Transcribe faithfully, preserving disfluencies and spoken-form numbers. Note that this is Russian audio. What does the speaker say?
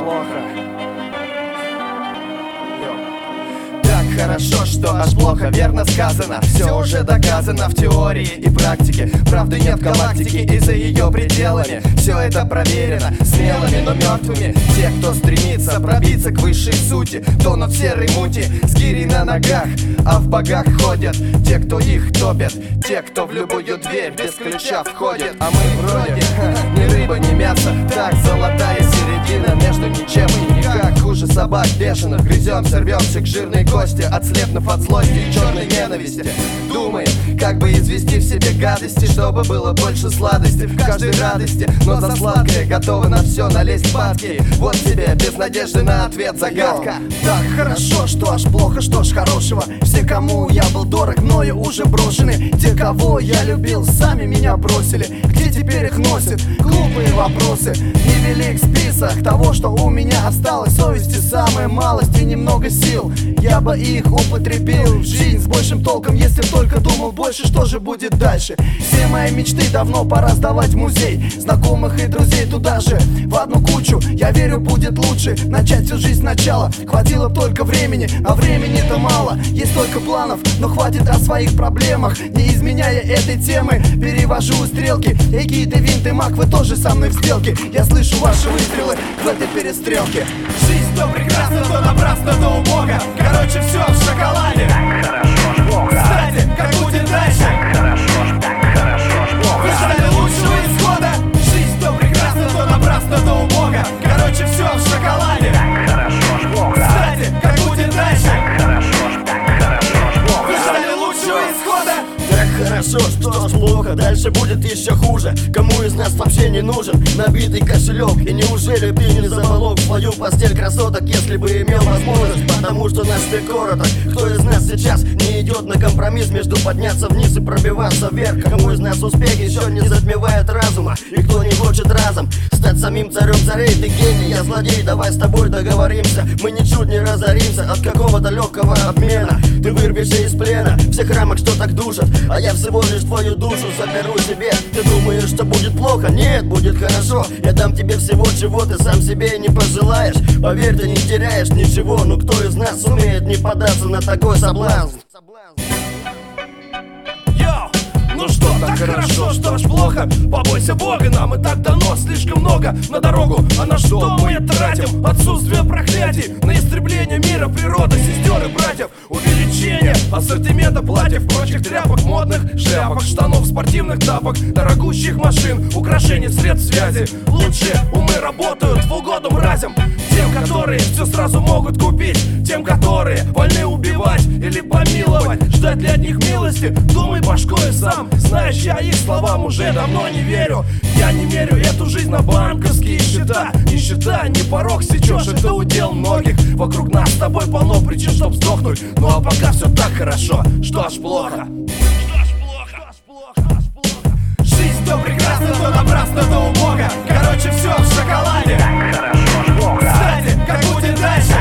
плохо. Так хорошо, что аж плохо, верно сказано. Все уже доказано в теории и практике. Правды нет в галактике и за ее пределами. Все это проверено смелыми, но мертвыми. Те, кто стремится пробиться к высшей сути, тонут в серой мути с гирей на ногах, а в богах ходят те, кто их топят. Те, кто в любую дверь без ключа входит. А мы вроде ни рыба, ни мясо. Так, золотая середина между ничем и никак. Хуже собак бешеных, грыземся, рвемся к жирной кости, отслепнув от злости и черной ненависти. Думаем, как бы извести в себе гадости, чтобы было больше сладости в каждой радости. Но за сладкое готовы на все налезть падки. Вот тебе без надежды на ответ загадка. Так хорошо, что аж плохо, что ж хорошего. Все, кому я был дорог, мною уже брошены. Те, кого я любил, сами меня бросили. Где теперь их носят? Глупые вопросы. Невелик список того, что у меня осталось. Совести самая малость и немного сил. Я бы их употребил в жизнь с большим толком, если б только думал больше, что же будет дальше. Все мои мечты давно пора сдавать в музей. Знакомых и друзей туда же, в одну кучу. Я верю, будет лучше начать всю жизнь сначала. Хватило б только времени, а времени-то мало. Есть столько планов, но хватит о своих проблемах. Не изменяя этой темы, перевожу стрелки. Эй, гиды, винты, маг, вы тоже со мной в сделке. Я слышу ваши выстрелы в этой перестрелке. Жизнь то прекрасна, то напрасно, то убого. Короче, все в шоколаде. Так хорошо ж плохо. Кстати, как будет дальше? Так хорошо ж, так хорошо ж плохо. Вы ждали лучшего исхода. Жизнь то прекрасна, то напрасно, то убого. Короче, все в шоколаде. Так хорошо ж плохо. Кстати, как будет дальше? Так хорошо ж, так хорошо ж плохо. Вы ждали лучшего исхода. Так хорошо, что ж плохо, дальше будет еще хуже. Кому из нас вообще не нужен набитый кошелек? И неужели ты не заволок в свою постель красоток, если бы имел возможность? Потому что наш век короток. Кто из нас сейчас не идет на компромисс между подняться вниз и пробиваться вверх? Кому из нас успех еще не затмевает разума? И кто не хочет разом стать самим царем царей? Ты гений, я злодей, давай с тобой договоримся. Мы ничуть не разоримся от какого-то легкого обмена. Ты вырвешься из плена всех рамок, что так душат, а я всего лишь твою душу заберу себе. Ты думаешь, что будет плохо? Нет, будет хорошо. Я дам тебе всего, чего ты сам себе не пожелаешь. Поверь, ты не теряешь ничего. Но кто из нас сумеет не податься на такой соблазн? Йоу! Ну что, так хорошо, что аж плохо? Побойся Бога, нам и так дано слишком много на дорогу. А на что мы тратим? Отсутствие проклятий на истребление мира, природы, сестер и братьев. Увеличение ассортимента платьев, прочих тряпок, модных шляпок, штанов, спортивных тапок, дорогущих машин, украшений, средств связи. Лучшие умы работают в угоду мразям. Тем, которые все сразу могут купить. Тем, которые вольны убивать или помиловать. Ждать для них милости, думай башкой сам. Знаешь, я их словам уже давно не верю. Я не мерю эту жизнь на банковские счета. Нищета, не порог сечешь, это удел многих. Вокруг нас с тобой полно причин, чтоб сдохнуть. Ну а пока все так хорошо, что аж плохо. Жизнь то прекрасна, то напрасно, то убого. Короче, все в шоколаде. Так хорошо ж плохо. Кстати, как будет дальше?